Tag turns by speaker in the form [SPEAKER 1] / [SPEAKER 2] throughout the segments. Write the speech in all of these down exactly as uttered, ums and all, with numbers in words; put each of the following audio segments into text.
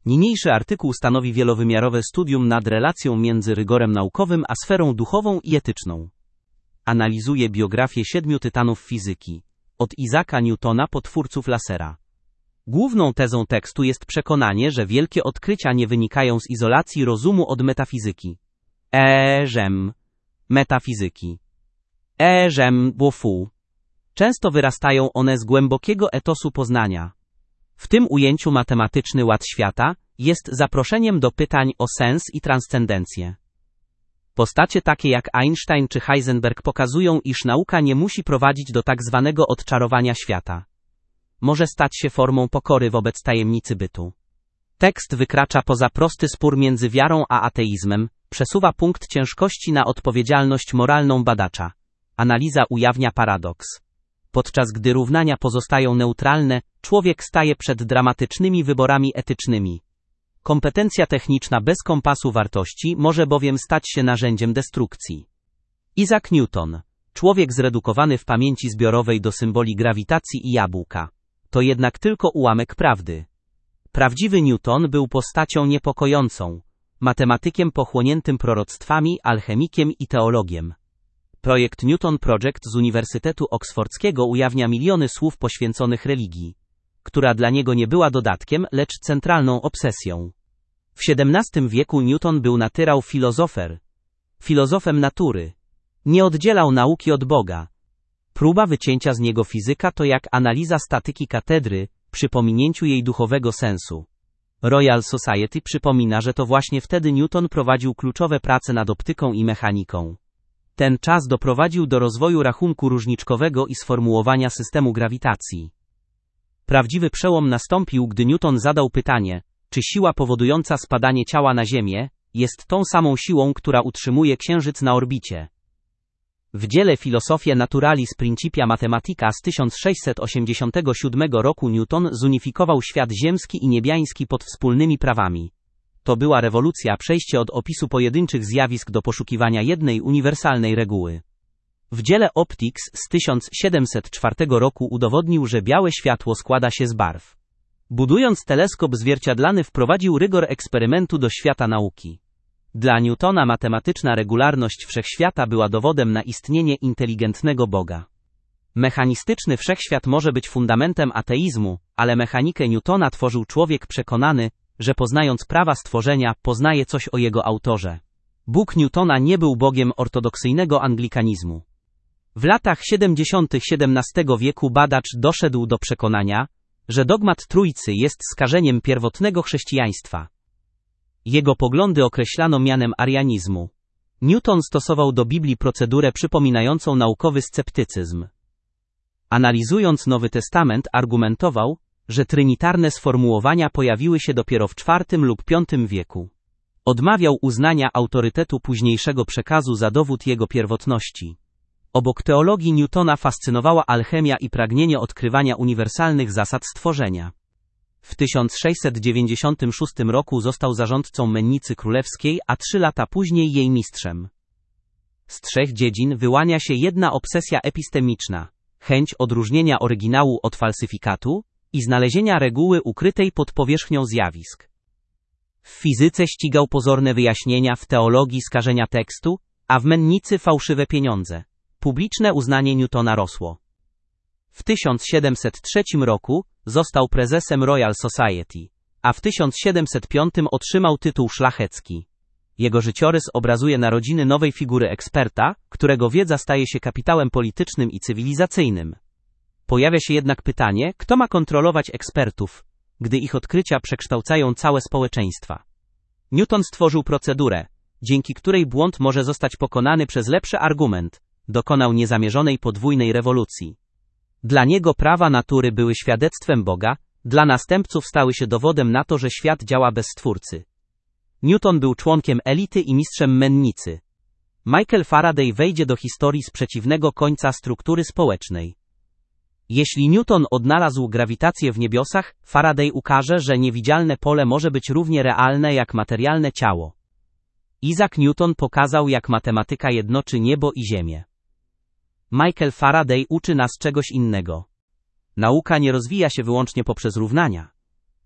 [SPEAKER 1] Niniejszy artykuł stanowi wielowymiarowe studium nad relacją między rygorem naukowym a sferą duchową i etyczną. Analizuje biografię siedmiu tytanów fizyki, od Isaaca Newtona po twórców lasera. Główną tezą tekstu jest przekonanie, że wielkie odkrycia nie wynikają z izolacji rozumu od metafizyki. Eżem. Metafizyki. Eżem bofu. Często wyrastają one z głębokiego etosu poznania. W tym ujęciu matematyczny ład świata jest zaproszeniem do pytań o sens i transcendencję. Postacie takie jak Einstein czy Heisenberg pokazują, iż nauka nie musi prowadzić do tak zwanego odczarowania świata. Może stać się formą pokory wobec tajemnicy bytu. Tekst wykracza poza prosty spór między wiarą a ateizmem, przesuwa punkt ciężkości na odpowiedzialność moralną badacza. Analiza ujawnia paradoks. Podczas gdy równania pozostają neutralne, człowiek staje przed dramatycznymi wyborami etycznymi. Kompetencja techniczna bez kompasu wartości może bowiem stać się narzędziem destrukcji. Isaac Newton. Człowiek zredukowany w pamięci zbiorowej do symboli grawitacji i jabłka. To jednak tylko ułamek prawdy. Prawdziwy Newton był postacią niepokojącą, matematykiem pochłoniętym proroctwami, alchemikiem i teologiem. Projekt Newton Project z Uniwersytetu Oksfordzkiego ujawnia miliony słów poświęconych religii, która dla niego nie była dodatkiem, lecz centralną obsesją. W siedemnastym wieku Newton był natyrał filozofer, filozofem natury. Nie oddzielał nauki od Boga. Próba wycięcia z niego fizyka to jak analiza statyki katedry, przy pominięciu jej duchowego sensu. Royal Society przypomina, że to właśnie wtedy Newton prowadził kluczowe prace nad optyką i mechaniką. Ten czas doprowadził do rozwoju rachunku różniczkowego i sformułowania systemu grawitacji. Prawdziwy przełom nastąpił, gdy Newton zadał pytanie, czy siła powodująca spadanie ciała na Ziemię jest tą samą siłą, która utrzymuje Księżyc na orbicie. W dziele Philosophiae Naturalis Principia Mathematica z tysiąc sześćset osiemdziesiątego siódmego roku Newton zunifikował świat ziemski i niebiański pod wspólnymi prawami. To była rewolucja, przejście od opisu pojedynczych zjawisk do poszukiwania jednej uniwersalnej reguły. W dziele Optics z tysiąc siedemset czwartego roku udowodnił, że białe światło składa się z barw. Budując teleskop zwierciadlany, wprowadził rygor eksperymentu do świata nauki. Dla Newtona matematyczna regularność wszechświata była dowodem na istnienie inteligentnego Boga. Mechanistyczny wszechświat może być fundamentem ateizmu, ale mechanikę Newtona tworzył człowiek przekonany, że poznając prawa stworzenia, poznaje coś o jego autorze. Bóg Newtona nie był Bogiem ortodoksyjnego anglikanizmu. W latach siedemdziesiątych siedemnastego wieku badacz doszedł do przekonania, że dogmat Trójcy jest skażeniem pierwotnego chrześcijaństwa. Jego poglądy określano mianem arianizmu. Newton stosował do Biblii procedurę przypominającą naukowy sceptycyzm. Analizując Nowy Testament, argumentował, że trinitarne sformułowania pojawiły się dopiero w czwartym lub piątym wieku. Odmawiał uznania autorytetu późniejszego przekazu za dowód jego pierwotności. Obok teologii Newtona fascynowała alchemia i pragnienie odkrywania uniwersalnych zasad stworzenia. W tysiąc sześćset dziewięćdziesiątym szóstym roku został zarządcą mennicy królewskiej, a trzy lata później jej mistrzem. Z trzech dziedzin wyłania się jedna obsesja epistemiczna, chęć odróżnienia oryginału od falsyfikatu i znalezienia reguły ukrytej pod powierzchnią zjawisk. W fizyce ścigał pozorne wyjaśnienia, w teologii skażenia tekstu, a w mennicy fałszywe pieniądze. Publiczne uznanie Newtona rosło. W tysiąc siedemset trzecim roku został prezesem Royal Society, a w tysiąc siedemset piątym otrzymał tytuł szlachecki. Jego życiorys obrazuje narodziny nowej figury eksperta, którego wiedza staje się kapitałem politycznym i cywilizacyjnym. Pojawia się jednak pytanie, kto ma kontrolować ekspertów, gdy ich odkrycia przekształcają całe społeczeństwa. Newton stworzył procedurę, dzięki której błąd może zostać pokonany przez lepszy argument. Dokonał niezamierzonej podwójnej rewolucji. Dla niego prawa natury były świadectwem Boga, dla następców stały się dowodem na to, że świat działa bez Stwórcy. Newton był członkiem elity i mistrzem mennicy. Michael Faraday wejdzie do historii z przeciwnego końca struktury społecznej. Jeśli Newton odnalazł grawitację w niebiosach, Faraday ukaże, że niewidzialne pole może być równie realne jak materialne ciało. Isaac Newton pokazał, jak matematyka jednoczy niebo i ziemię. Michael Faraday uczy nas czegoś innego. Nauka nie rozwija się wyłącznie poprzez równania.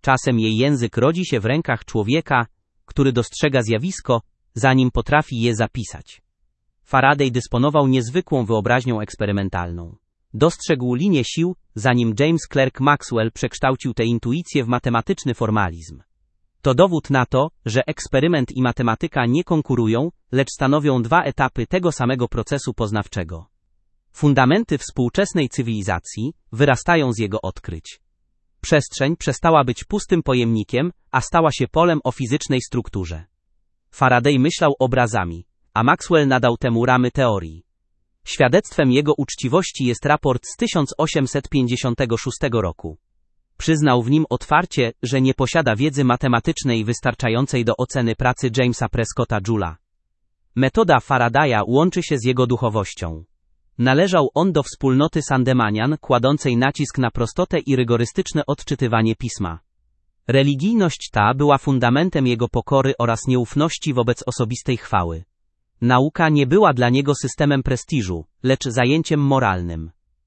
[SPEAKER 1] Czasem jej język rodzi się w rękach człowieka, który dostrzega zjawisko, zanim potrafi je zapisać. Faraday dysponował niezwykłą wyobraźnią eksperymentalną. Dostrzegł linię sił, zanim James Clerk Maxwell przekształcił tę intuicję w matematyczny formalizm. To dowód na to, że eksperyment i matematyka nie konkurują, lecz stanowią dwa etapy tego samego procesu poznawczego. Fundamenty współczesnej cywilizacji wyrastają z jego odkryć. Przestrzeń przestała być pustym pojemnikiem, a stała się polem o fizycznej strukturze. Faraday myślał obrazami, a Maxwell nadał temu ramy teorii. Świadectwem jego uczciwości jest raport z tysiąc osiemset pięćdziesiątego szóstego roku. Przyznał w nim otwarcie, że nie posiada wiedzy matematycznej wystarczającej do oceny pracy Jamesa Prescotta Joule'a. Metoda Faradaya łączy się z jego duchowością. Należał on do wspólnoty Sandemanian, kładącej nacisk na prostotę i rygorystyczne odczytywanie pisma. Religijność ta była fundamentem jego pokory oraz nieufności wobec osobistej chwały. Nauka nie była dla niego systemem prestiżu, lecz zajęciem moralnym.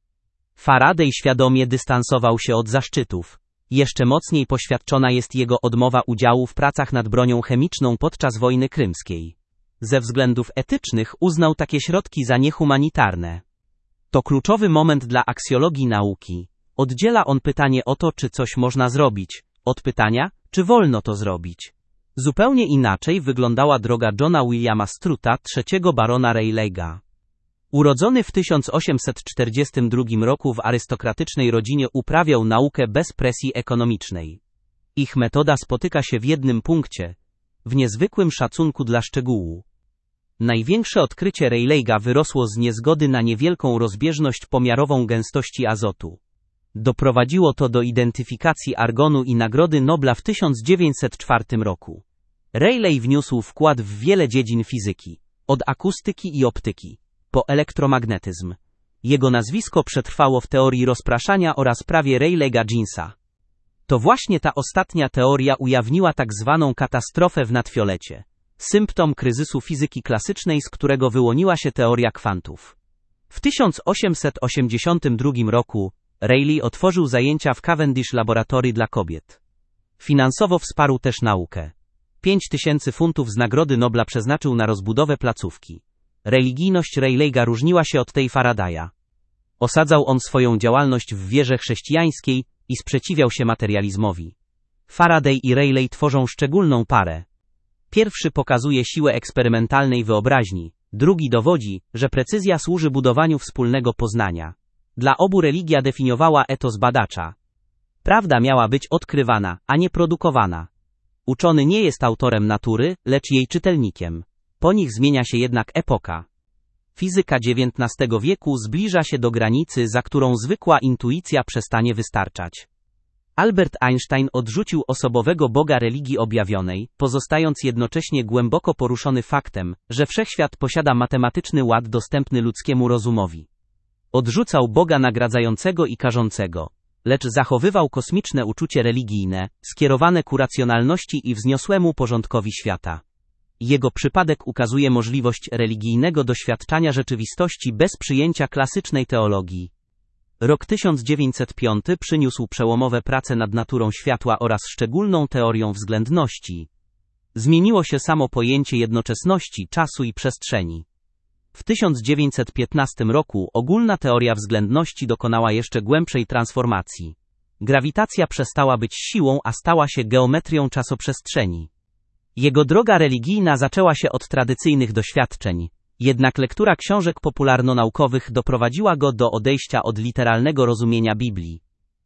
[SPEAKER 1] Faraday świadomie dystansował się od zaszczytów. Jeszcze mocniej poświadczona jest jego odmowa udziału w pracach nad bronią chemiczną podczas wojny krymskiej. Ze względów etycznych uznał takie środki za niehumanitarne. To kluczowy moment dla aksjologii nauki. Oddziela on pytanie o to, czy coś można zrobić, od pytania, czy wolno to zrobić. Zupełnie inaczej wyglądała droga Johna Williama Struta, trzeciego barona Rayleigh'a. Urodzony w tysiąc osiemset czterdziestym drugim roku w arystokratycznej rodzinie uprawiał naukę bez presji ekonomicznej. Ich metoda spotyka się w jednym punkcie, w niezwykłym szacunku dla szczegółu. Największe odkrycie Rayleigha wyrosło z niezgody na niewielką rozbieżność pomiarową gęstości azotu. Doprowadziło to do identyfikacji argonu i Nagrody Nobla w tysiąc dziewięćset czwartym roku. Rayleigh wniósł wkład w wiele dziedzin fizyki, od akustyki i optyki, po elektromagnetyzm. Jego nazwisko przetrwało w teorii rozpraszania oraz prawie Rayleigha-Jeansa. To właśnie ta ostatnia teoria ujawniła tak zwaną katastrofę w nadfiolecie, symptom kryzysu fizyki klasycznej, z którego wyłoniła się teoria kwantów. W tysiąc osiemset osiemdziesiątym drugim roku Rayleigh otworzył zajęcia w Cavendish Laboratory dla kobiet. Finansowo wsparł też naukę. Pięć tysięcy funtów z Nagrody Nobla przeznaczył na rozbudowę placówki. Religijność Rayleigha różniła się od tej Faradaya. Osadzał on swoją działalność w wierze chrześcijańskiej i sprzeciwiał się materializmowi. Faraday i Rayleigh tworzą szczególną parę. Pierwszy pokazuje siłę eksperymentalnej wyobraźni, drugi dowodzi, że precyzja służy budowaniu wspólnego poznania. Dla obu religia definiowała etos badacza. Prawda miała być odkrywana, a nie produkowana. Uczony nie jest autorem natury, lecz jej czytelnikiem. Po nich zmienia się jednak epoka. Fizyka dziewiętnastego wieku zbliża się do granicy, za którą zwykła intuicja przestanie wystarczać. Albert Einstein odrzucił osobowego Boga religii objawionej, pozostając jednocześnie głęboko poruszony faktem, że wszechświat posiada matematyczny ład dostępny ludzkiemu rozumowi. Odrzucał Boga nagradzającego i karzącego, lecz zachowywał kosmiczne uczucie religijne, skierowane ku racjonalności i wzniosłemu porządkowi świata. Jego przypadek ukazuje możliwość religijnego doświadczania rzeczywistości bez przyjęcia klasycznej teologii. Rok tysiąc dziewięćset piąty przyniósł przełomowe prace nad naturą światła oraz szczególną teorią względności. Zmieniło się samo pojęcie jednoczesności, czasu i przestrzeni. W tysiąc dziewięćset piętnastym roku ogólna teoria względności dokonała jeszcze głębszej transformacji. Grawitacja przestała być siłą, a stała się geometrią czasoprzestrzeni. Jego droga religijna zaczęła się od tradycyjnych doświadczeń, jednak lektura książek popularno-naukowych doprowadziła go do odejścia od literalnego rozumienia Biblii.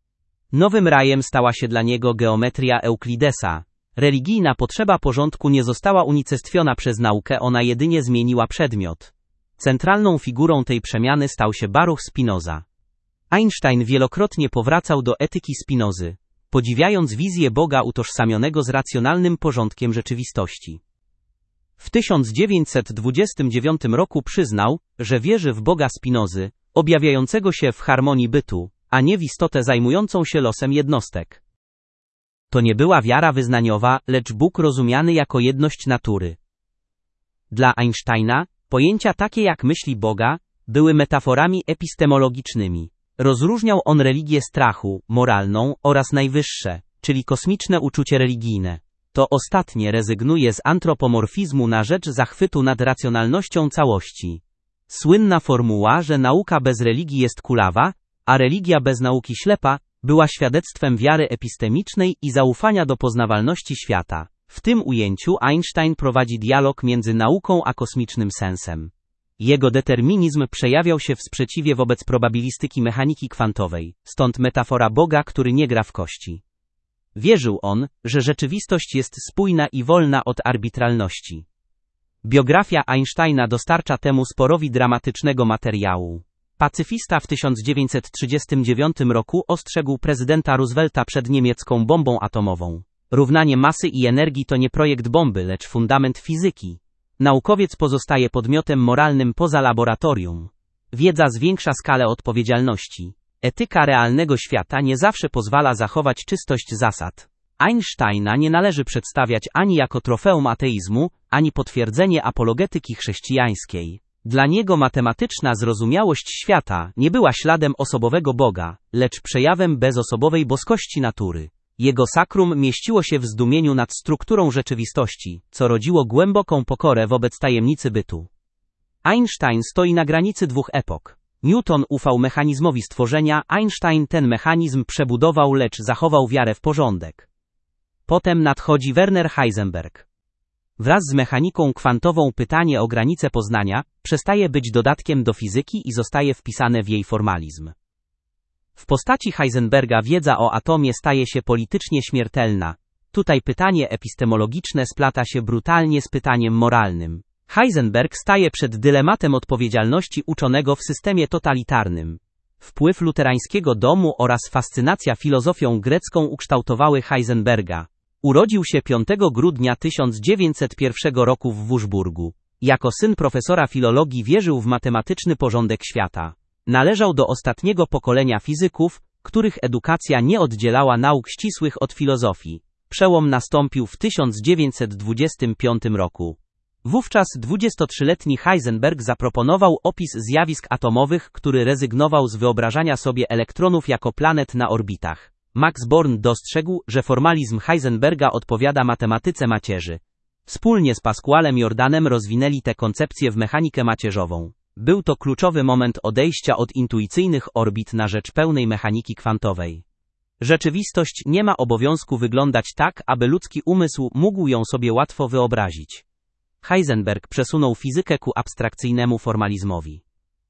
[SPEAKER 1] Nowym rajem stała się dla niego geometria Euklidesa. Religijna potrzeba porządku nie została unicestwiona przez naukę, ona jedynie zmieniła przedmiot. Centralną figurą tej przemiany stał się Baruch Spinoza. Einstein wielokrotnie powracał do etyki Spinozy, podziwiając wizję Boga utożsamionego z racjonalnym porządkiem rzeczywistości. W tysiąc dziewięćset dwudziestym dziewiątym roku przyznał, że wierzy w Boga Spinozy, objawiającego się w harmonii bytu, a nie w istotę zajmującą się losem jednostek. To nie była wiara wyznaniowa, lecz Bóg rozumiany jako jedność natury. Dla Einsteina pojęcia takie jak myśli Boga były metaforami epistemologicznymi. Rozróżniał on religię strachu, moralną, oraz najwyższe, czyli kosmiczne uczucie religijne. To ostatnie rezygnuje z antropomorfizmu na rzecz zachwytu nad racjonalnością całości. Słynna formuła, że nauka bez religii jest kulawa, a religia bez nauki ślepa, była świadectwem wiary epistemicznej i zaufania do poznawalności świata. W tym ujęciu Einstein prowadzi dialog między nauką a kosmicznym sensem. Jego determinizm przejawiał się w sprzeciwie wobec probabilistyki mechaniki kwantowej, stąd metafora Boga, który nie gra w kości. Wierzył on, że rzeczywistość jest spójna i wolna od arbitralności. Biografia Einsteina dostarcza temu sporowi dramatycznego materiału. Pacyfista w tysiąc dziewięćset trzydziestym dziewiątym roku ostrzegł prezydenta Roosevelta przed niemiecką bombą atomową. Równanie masy i energii to nie projekt bomby, lecz fundament fizyki. Naukowiec pozostaje podmiotem moralnym poza laboratorium. Wiedza zwiększa skalę odpowiedzialności. Etyka realnego świata nie zawsze pozwala zachować czystość zasad. Einsteina nie należy przedstawiać ani jako trofeum ateizmu, ani potwierdzenie apologetyki chrześcijańskiej. Dla niego matematyczna zrozumiałość świata nie była śladem osobowego Boga, lecz przejawem bezosobowej boskości natury. Jego sakrum mieściło się w zdumieniu nad strukturą rzeczywistości, co rodziło głęboką pokorę wobec tajemnicy bytu. Einstein stoi na granicy dwóch epok. Newton ufał mechanizmowi stworzenia, Einstein ten mechanizm przebudował, lecz zachował wiarę w porządek. Potem nadchodzi Werner Heisenberg. Wraz z mechaniką kwantową pytanie o granice poznania przestaje być dodatkiem do fizyki i zostaje wpisane w jej formalizm. W postaci Heisenberga wiedza o atomie staje się politycznie śmiertelna. Tutaj pytanie epistemologiczne splata się brutalnie z pytaniem moralnym. Heisenberg staje przed dylematem odpowiedzialności uczonego w systemie totalitarnym. Wpływ luterańskiego domu oraz fascynacja filozofią grecką ukształtowały Heisenberga. Urodził się piątego grudnia tysiąc dziewięćset pierwszego roku w Wurzburgu. Jako syn profesora filologii wierzył w matematyczny porządek świata. Należał do ostatniego pokolenia fizyków, których edukacja nie oddzielała nauk ścisłych od filozofii. Przełom nastąpił w tysiąc dziewięćset dwudziestym piątym roku. Wówczas dwudziestotrzyletni Heisenberg zaproponował opis zjawisk atomowych, który rezygnował z wyobrażania sobie elektronów jako planet na orbitach. Max Born dostrzegł, że formalizm Heisenberga odpowiada matematyce macierzy. Wspólnie z Pasqualem Jordanem rozwinęli tę koncepcję w mechanikę macierzową. Był to kluczowy moment odejścia od intuicyjnych orbit na rzecz pełnej mechaniki kwantowej. Rzeczywistość nie ma obowiązku wyglądać tak, aby ludzki umysł mógł ją sobie łatwo wyobrazić. Heisenberg przesunął fizykę ku abstrakcyjnemu formalizmowi.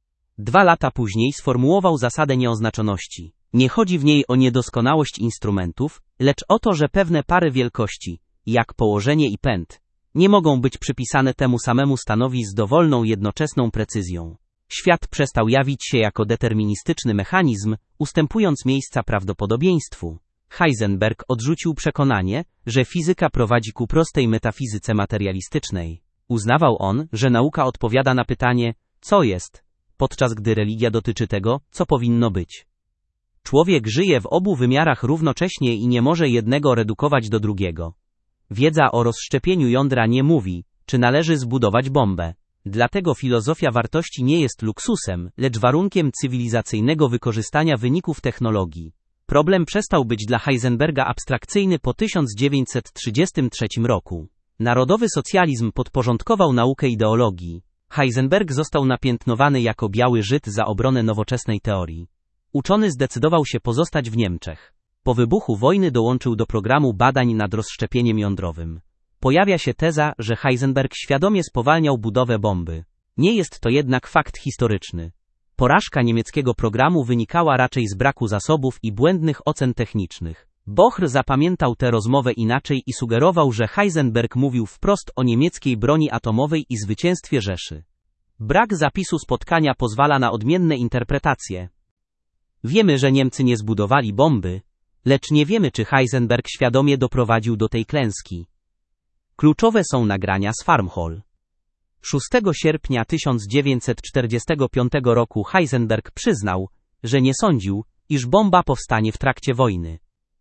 [SPEAKER 1] Dwa lata później sformułował zasadę nieoznaczoności. Nie chodzi w niej o niedoskonałość instrumentów, lecz o to, że pewne pary wielkości, jak położenie i pęd, nie mogą być przypisane temu samemu stanowi z dowolną jednoczesną precyzją. Świat przestał jawić się jako deterministyczny mechanizm, ustępując miejsca prawdopodobieństwu. Heisenberg odrzucił przekonanie, że fizyka prowadzi ku prostej metafizyce materialistycznej. Uznawał on, że nauka odpowiada na pytanie, co jest, podczas gdy religia dotyczy tego, co powinno być. Człowiek żyje w obu wymiarach równocześnie i nie może jednego redukować do drugiego. Wiedza o rozszczepieniu jądra nie mówi, czy należy zbudować bombę. Dlatego filozofia wartości nie jest luksusem, lecz warunkiem cywilizacyjnego wykorzystania wyników technologii. Problem przestał być dla Heisenberga abstrakcyjny po tysiąc dziewięćset trzydziestym trzecim roku. Narodowy socjalizm podporządkował naukę ideologii. Heisenberg został napiętnowany jako biały Żyd za obronę nowoczesnej teorii. Uczony zdecydował się pozostać w Niemczech. Po wybuchu wojny dołączył do programu badań nad rozszczepieniem jądrowym. Pojawia się teza, że Heisenberg świadomie spowalniał budowę bomby. Nie jest to jednak fakt historyczny. Porażka niemieckiego programu wynikała raczej z braku zasobów i błędnych ocen technicznych. Bohr zapamiętał tę rozmowę inaczej i sugerował, że Heisenberg mówił wprost o niemieckiej broni atomowej i zwycięstwie Rzeszy. Brak zapisu spotkania pozwala na odmienne interpretacje. Wiemy, że Niemcy nie zbudowali bomby, lecz nie wiemy, czy Heisenberg świadomie doprowadził do tej klęski. Kluczowe są nagrania z Farm Hall. szóstego sierpnia tysiąc dziewięćset czterdziestego piątego roku Heisenberg przyznał, że nie sądził, iż bomba powstanie w trakcie wojny.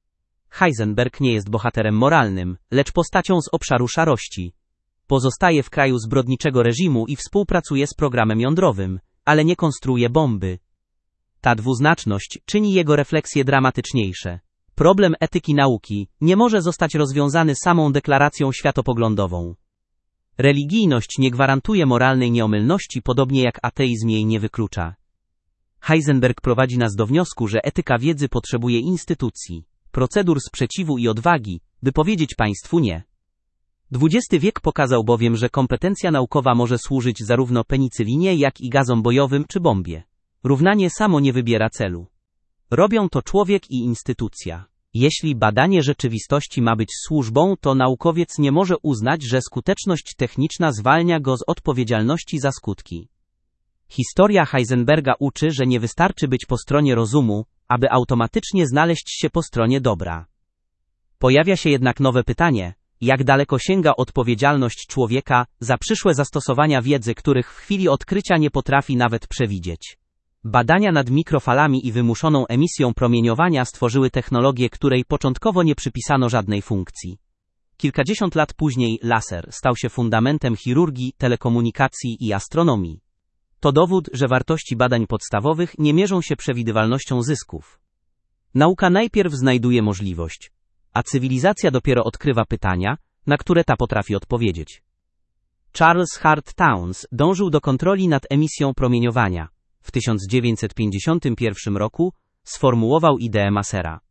[SPEAKER 1] Heisenberg nie jest bohaterem moralnym, lecz postacią z obszaru szarości. Pozostaje w kraju zbrodniczego reżimu i współpracuje z programem jądrowym, ale nie konstruuje bomby. Ta dwuznaczność czyni jego refleksje dramatyczniejsze. Problem etyki nauki nie może zostać rozwiązany samą deklaracją światopoglądową. Religijność nie gwarantuje moralnej nieomylności, podobnie jak ateizm jej nie wyklucza. Heisenberg prowadzi nas do wniosku, że etyka wiedzy potrzebuje instytucji, procedur sprzeciwu i odwagi, by powiedzieć państwu nie. dwudziesty wiek pokazał bowiem, że kompetencja naukowa może służyć zarówno penicylinie, jak i gazom bojowym czy bombie. Równanie samo nie wybiera celu. Robią to człowiek i instytucja. Jeśli badanie rzeczywistości ma być służbą, to naukowiec nie może uznać, że skuteczność techniczna zwalnia go z odpowiedzialności za skutki. Historia Heisenberga uczy, że nie wystarczy być po stronie rozumu, aby automatycznie znaleźć się po stronie dobra. Pojawia się jednak nowe pytanie: jak daleko sięga odpowiedzialność człowieka za przyszłe zastosowania wiedzy, których w chwili odkrycia nie potrafi nawet przewidzieć? Badania nad mikrofalami i wymuszoną emisją promieniowania stworzyły technologię, której początkowo nie przypisano żadnej funkcji. Kilkadziesiąt lat później laser stał się fundamentem chirurgii, telekomunikacji i astronomii. To dowód, że wartości badań podstawowych nie mierzą się przewidywalnością zysków. Nauka najpierw znajduje możliwość, a cywilizacja dopiero odkrywa pytania, na które ta potrafi odpowiedzieć. Charles Hart Townes dążył do kontroli nad emisją promieniowania. W tysiąc dziewięćset pięćdziesiątym pierwszym roku sformułował ideę Masera.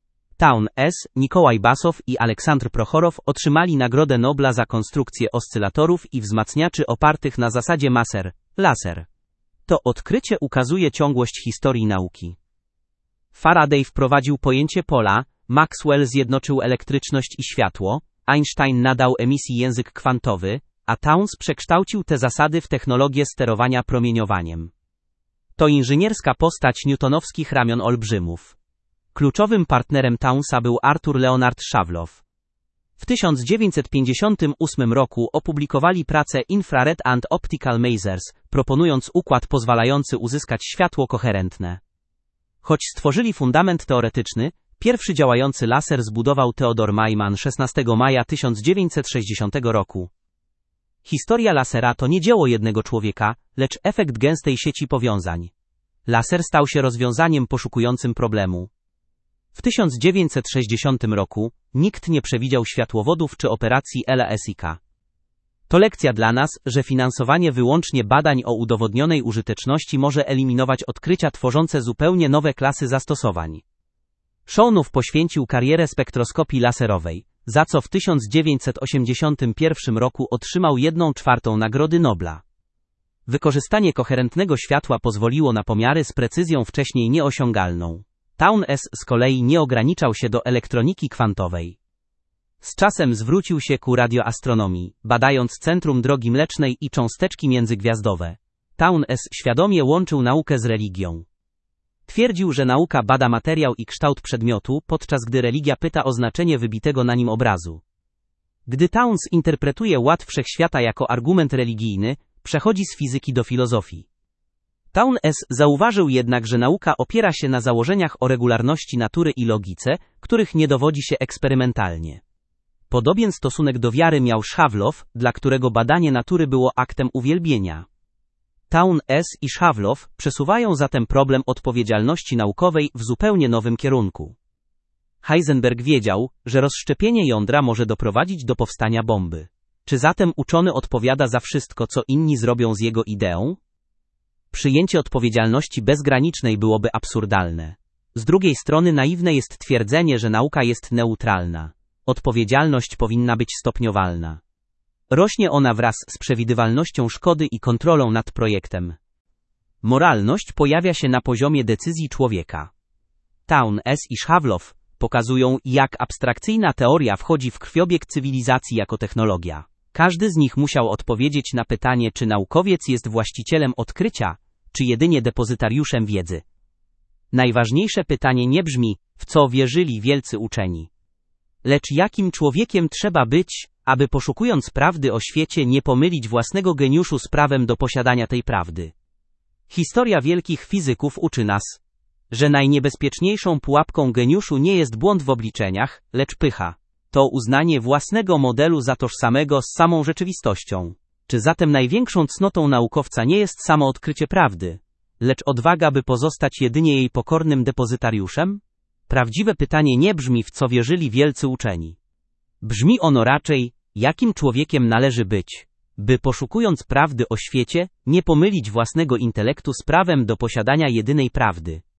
[SPEAKER 1] Townes, Nikołaj Basow i Aleksandr Prochorow otrzymali Nagrodę Nobla za konstrukcję oscylatorów i wzmacniaczy opartych na zasadzie Maser-Laser. To odkrycie ukazuje ciągłość historii nauki. Faraday wprowadził pojęcie pola, Maxwell zjednoczył elektryczność i światło, Einstein nadał emisji język kwantowy, a Townes przekształcił te zasady w technologię sterowania promieniowaniem. To inżynierska postać newtonowskich ramion olbrzymów. Kluczowym partnerem Townesa był Arthur Leonard Szawlow. W tysiąc dziewięćset pięćdziesiątym ósmym roku opublikowali pracę Infrared and Optical Masers, proponując układ pozwalający uzyskać światło koherentne. Choć stworzyli fundament teoretyczny, pierwszy działający laser zbudował Theodor Maiman szesnastego maja tysiąc dziewięćset sześćdziesiątego roku. Historia lasera to nie dzieło jednego człowieka, lecz efekt gęstej sieci powiązań. Laser stał się rozwiązaniem poszukującym problemu. W tysiąc dziewięćset sześćdziesiątym roku nikt nie przewidział światłowodów czy operacji L A S I K. To lekcja dla nas, że finansowanie wyłącznie badań o udowodnionej użyteczności może eliminować odkrycia tworzące zupełnie nowe klasy zastosowań. Shaunov poświęcił karierę spektroskopii laserowej, za co w tysiąc dziewięćset osiemdziesiątym pierwszym roku otrzymał jedną czwartą Nagrody Nobla. Wykorzystanie koherentnego światła pozwoliło na pomiary z precyzją wcześniej nieosiągalną. Townes z kolei nie ograniczał się do elektroniki kwantowej. Z czasem zwrócił się ku radioastronomii, badając centrum drogi mlecznej i cząsteczki międzygwiazdowe. Townes świadomie łączył naukę z religią. Twierdził, że nauka bada materiał i kształt przedmiotu, podczas gdy religia pyta o znaczenie wybitego na nim obrazu. Gdy Townes interpretuje ład wszechświata jako argument religijny, przechodzi z fizyki do filozofii. Townes zauważył jednak, że nauka opiera się na założeniach o regularności natury i logice, których nie dowodzi się eksperymentalnie. Podobien stosunek do wiary miał Szawlow, dla którego badanie natury było aktem uwielbienia. Townes i Szawlow przesuwają zatem problem odpowiedzialności naukowej w zupełnie nowym kierunku. Heisenberg wiedział, że rozszczepienie jądra może doprowadzić do powstania bomby. Czy zatem uczony odpowiada za wszystko, co inni zrobią z jego ideą? Przyjęcie odpowiedzialności bezgranicznej byłoby absurdalne. Z drugiej strony naiwne jest twierdzenie, że nauka jest neutralna. Odpowiedzialność powinna być stopniowalna. Rośnie ona wraz z przewidywalnością szkody i kontrolą nad projektem. Moralność pojawia się na poziomie decyzji człowieka. Townes i Szawlow pokazują, jak abstrakcyjna teoria wchodzi w krwiobieg cywilizacji jako technologia. Każdy z nich musiał odpowiedzieć na pytanie, czy naukowiec jest właścicielem odkrycia, czy jedynie depozytariuszem wiedzy. Najważniejsze pytanie nie brzmi, w co wierzyli wielcy uczeni, lecz jakim człowiekiem trzeba być, aby poszukując prawdy o świecie nie pomylić własnego geniuszu z prawem do posiadania tej prawdy. Historia wielkich fizyków uczy nas, że najniebezpieczniejszą pułapką geniuszu nie jest błąd w obliczeniach, lecz pycha. To uznanie własnego modelu za tożsamego z samą rzeczywistością. Czy zatem największą cnotą naukowca nie jest samo odkrycie prawdy, lecz odwaga, by pozostać jedynie jej pokornym depozytariuszem? Prawdziwe pytanie nie brzmi, w co wierzyli wielcy uczeni. Brzmi ono raczej, jakim człowiekiem należy być, by poszukując prawdy o świecie, nie pomylić własnego intelektu z prawem do posiadania jedynej prawdy.